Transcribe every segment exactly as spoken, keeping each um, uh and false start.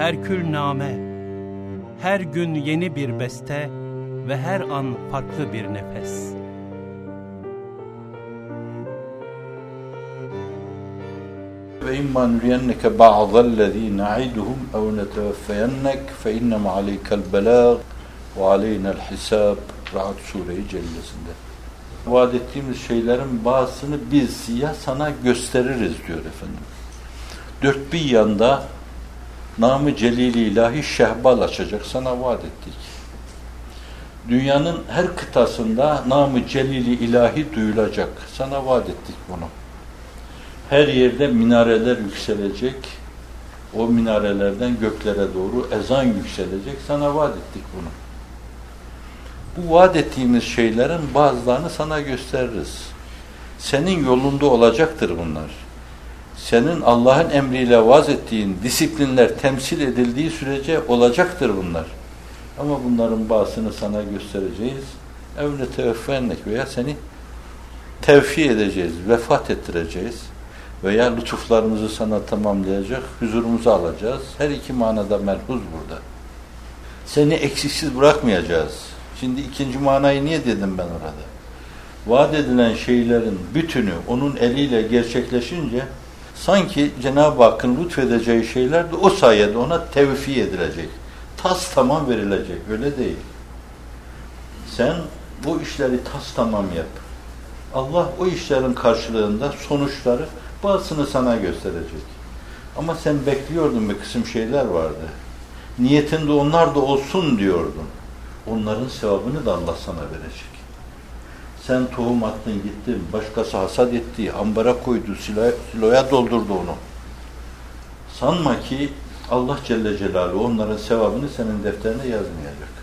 herkülname, her gün yeni bir beste ve her an farklı bir nefes. Ve imma nuriyenneke ba'dallezî na'iduhum ev neteveffeyennek fe innema aleykel belâg ve aleynel hisâb. Ra'd Sûre-i Cellesi'nde. Vaat ettiğimiz şeylerin bazısını biz ya sana gösteririz diyor efendim. Dört bir yanda Nam-ı Celil-i İlahi şehbal açacak, sana vaat ettik. Dünyanın her kıtasında Nam-ı Celil-i İlahi duyulacak, sana vaat ettik bunu. Her yerde minareler yükselecek, o minarelerden göklere doğru ezan yükselecek, sana vaat ettik bunu. Bu vaat ettiğimiz şeylerin bazılarını sana gösteririz. Senin yolunda olacaktır bunlar. Senin Allah'ın emriyle vaaz ettiğin disiplinler temsil edildiği sürece olacaktır bunlar. Ama bunların bazısını sana göstereceğiz. Evne teveffennek veya seni tevfi edeceğiz, vefat ettireceğiz. Veya lütuflarımızı sana tamamlayacak, huzurumuzu alacağız. Her iki manada melhuz burada. Seni eksiksiz bırakmayacağız. Şimdi ikinci manayı niye dedim ben orada? Vaat edilen şeylerin bütünü onun eliyle gerçekleşince sanki Cenab-ı Hakk'ın lütfedeceği şeyler de o sayede ona tevfi edilecek. Tas tamam verilecek. Öyle değil. Sen bu işleri tas tamam yap. Allah o işlerin karşılığında sonuçları bazısını sana gösterecek. Ama sen bekliyordun, bir kısım şeyler vardı. Niyetinde onlar da olsun diyordun. Onların sevabını da Allah sana verecek. Sen tohum attın gittin, başkası hasat etti, ambara koydu, siloya, siloya doldurdu onu. Sanma ki Allah Celle Celaluhu onların sevabını senin defterine yazmayacak.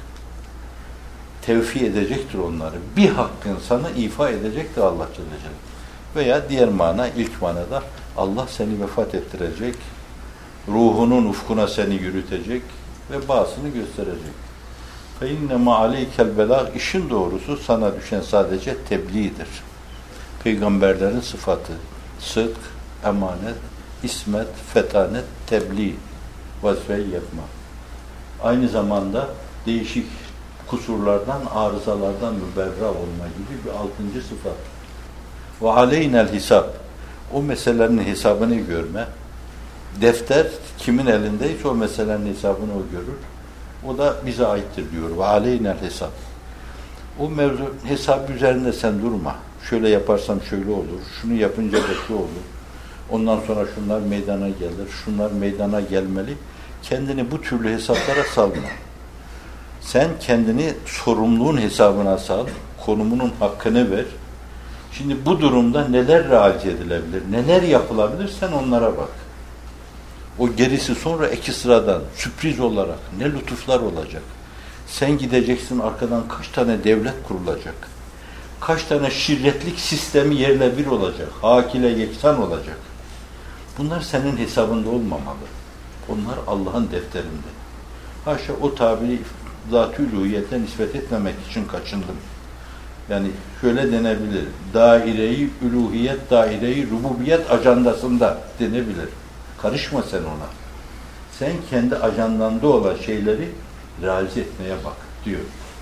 Tevfi edecektir onları. Bir hakkın sana ifa edecektir Allah Celle Celaluhu. Veya diğer mana, ilk manada Allah seni vefat ettirecek, ruhunun ufkuna seni yürütecek ve bazısını gösterecek. فَاِنَّمَا عَلَيْكَ الْبَلَاغِ İşin doğrusu sana düşen sadece tebliğdir. Peygamberlerin sıfatı, sıdk, emanet, ismet, fetanet, tebliğ, vazifeyi yapma. Aynı zamanda değişik kusurlardan, arızalardan müberra olma gibi bir altıncı sıfat. وَعَلَيْنَ الْحِسَابِ O meselelerin hesabını görme. Defter kimin elindeyse o meselenin hesabını o görür. O da bize aittir diyor. وَعَلَيْنَ الْحِسَابِ O mevzu hesap üzerinde sen durma. Şöyle yaparsam şöyle olur. Şunu yapınca da şu olur. Ondan sonra şunlar meydana gelir. Şunlar meydana gelmeli. Kendini bu türlü hesaplara salma. Sen kendini sorumluluğun hesabına sal. Konumunun hakkını ver. Şimdi bu durumda neler realize edilebilir? Neler yapılabilir? Sen onlara bak. O gerisi sonra iki sıradan sürpriz olarak ne lütuflar olacak. Sen gideceksin, arkadan kaç tane devlet kurulacak. Kaç tane şirretlik sistemi yerle bir olacak. Hak ile yeksan olacak. Bunlar senin hesabında olmamalı. Onlar Allah'ın defterinde. Haşa o tabiri zat-ı uluhiyete nispet etmemek için kaçındım. Yani şöyle denebilir. Daire-i uluhiyet, daire-i rububiyet ajandasında denebilir. Karışma sen ona. Sen kendi ajandanda olan şeyleri realize etmeye bak diyor.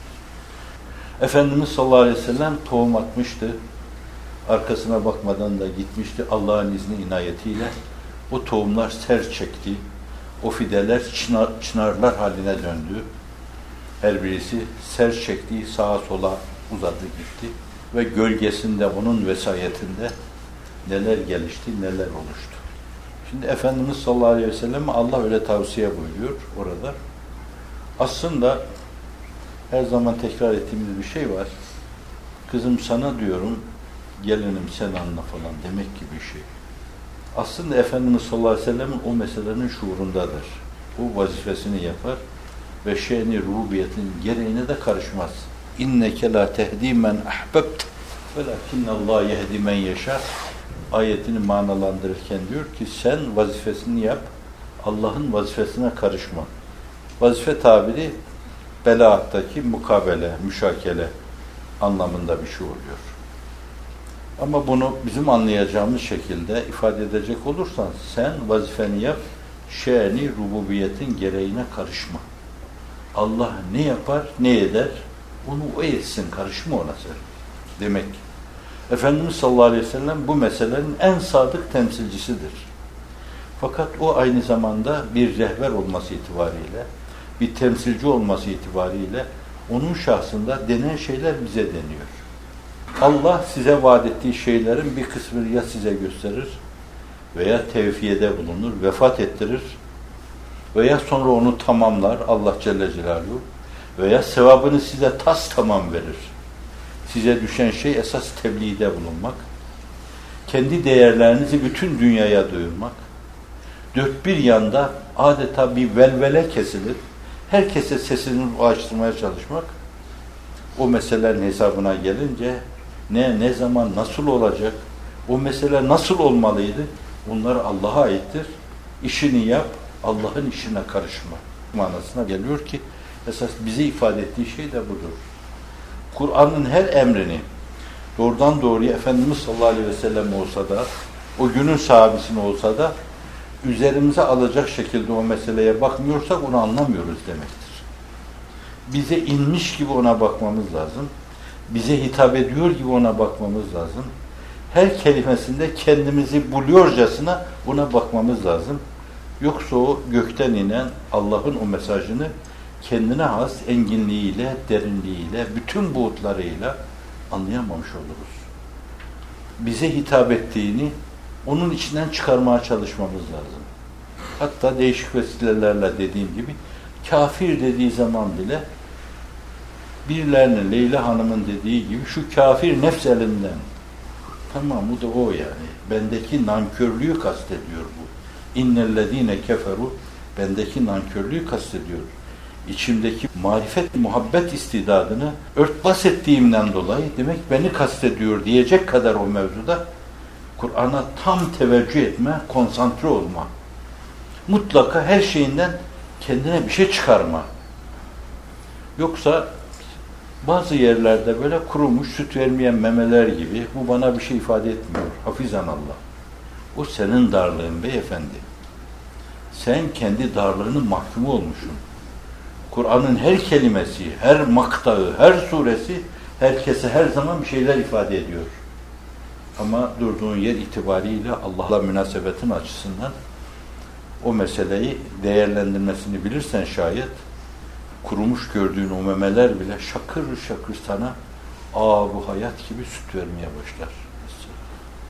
Efendimiz sallallahu aleyhi ve sellem tohum atmıştı. Arkasına bakmadan da gitmişti. Allah'ın izni inayetiyle o tohumlar ser çekti. O fideler çınar, çınarlar haline döndü. Her birisi ser çektiği sağa sola uzadı gitti. Ve gölgesinde onun vesayetinde neler gelişti, neler oluştu. Şimdi Efendimiz sallallahu aleyhi ve sellem Allah öyle tavsiye buyuruyor orada. Aslında her zaman tekrar ettiğimiz bir şey var. Kızım sana diyorum, gelinim sen anla falan demek gibi bir şey. Aslında Efendimiz sallallahu aleyhi ve sellem'in o meselenin şuurundadır. O vazifesini yapar ve şeyni rububiyetin gereğine de karışmaz. İnneke la tehdi men ahbebt velakinnallah yehdi men yeşâ ayetini manalandırırken diyor ki sen vazifesini yap, Allah'ın vazifesine karışma. Vazife tabiri belaattaki mukabele, müşakele anlamında bir şey oluyor. Ama bunu bizim anlayacağımız şekilde ifade edecek olursan sen vazifeni yap, şe'ni rububiyetin gereğine karışma. Allah ne yapar, ne eder, onu o etsin, karışma ona sen. Demek. Efendimiz sallallahu aleyhi ve sellem bu meselenin en sadık temsilcisidir. Fakat o aynı zamanda bir rehber olması itibariyle, bir temsilci olması itibariyle onun şahsında denen şeyler bize deniyor. Allah size vaat ettiği şeylerin bir kısmını ya size gösterir veya tevfiyede bulunur, vefat ettirir veya sonra onu tamamlar Allah Celle Celaluhu veya sevabını size tas tamam verir. Size düşen şey esas tebliğde bulunmak, kendi değerlerinizi bütün dünyaya duyurmak, dört bir yanda adeta bir velvele kesilir, herkese sesini ulaştırmaya çalışmak, o meselelerin hesabına gelince ne, ne zaman, nasıl olacak, o mesele nasıl olmalıydı, bunlar Allah'a aittir. İşini yap, Allah'ın işine karışma manasına geliyor ki, esas bize ifade ettiği şey de budur. Kur'an'ın her emrini doğrudan doğruya Efendimiz sallallahu aleyhi ve sellem olsa da, o günün sahabesine olsa da, üzerimize alacak şekilde o meseleye bakmıyorsak onu anlamıyoruz demektir. Bize inmiş gibi ona bakmamız lazım. Bize hitap ediyor gibi ona bakmamız lazım. Her kelimesinde kendimizi buluyorcasına ona bakmamız lazım. Yoksa o gökten inen Allah'ın o mesajını kendine has enginliğiyle, derinliğiyle, bütün buğutlarıyla anlayamamış oluruz. Bize hitap ettiğini onun içinden çıkarmaya çalışmamız lazım. Hatta değişik vesilelerle dediğim gibi kafir dediği zaman bile birilerinin Leyla Hanım'ın dediği gibi şu kafir nefs elinden. Tamam, bu da o yani. Bendeki nankörlüğü kastediyor bu. İnnellezîne keferu, bendeki nankörlüğü kastediyor. İçimdeki marifet, muhabbet istidadını örtbas ettiğimden dolayı demek beni kastediyor diyecek kadar o mevzuda Kur'an'a tam teveccüh etme, konsantre olma. Mutlaka her şeyinden kendine bir şey çıkarma. Yoksa bazı yerlerde böyle kurumuş, süt vermeyen memeler gibi bu bana bir şey ifade etmiyor. Hafizanallah. O senin darlığın beyefendi. Sen kendi darlığının mahkumu olmuşsun. Kur'an'ın her kelimesi, her maktağı, her suresi herkese her zaman bir şeyler ifade ediyor. Ama durduğun yer itibariyle Allah'la münasebetin açısından o meseleyi değerlendirmesini bilirsen şayet kurumuş gördüğün o memeler bile şakır şakır sana â bu hayat gibi süt vermeye başlar.